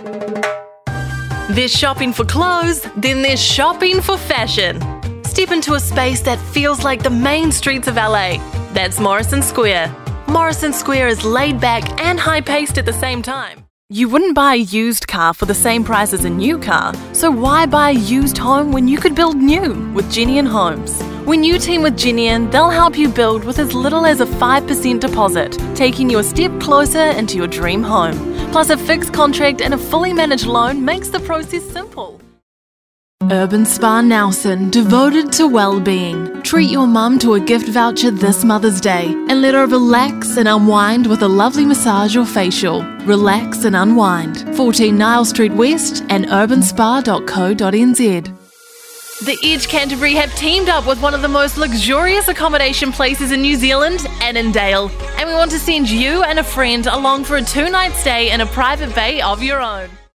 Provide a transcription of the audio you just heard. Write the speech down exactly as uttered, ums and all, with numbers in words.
There's shopping for clothes, then there's shopping for fashion. Step into a space that feels like the main streets of L A. That's Morrison Square. Morrison Square is laid back and high-paced at the same time. You wouldn't buy a used car for the same price as a new car, so why buy a used home when you could build new with Genian Homes? When you team with Genian, they'll help you build with as little as a five percent deposit, taking you a step closer into your dream home. Plus, a fixed contract and a fully managed loan makes the process simple. Urban Spa Nelson, devoted to well-being. Treat your mum to a gift voucher this Mother's Day and let her relax and unwind with a lovely massage or facial. Relax and unwind. fourteen Nile Street West and urban spa dot co dot n z. The Edge Canterbury have teamed up with one of the most luxurious accommodation places in New Zealand, Annandale, and we want to send you and a friend along for a two-night stay in a private bay of your own.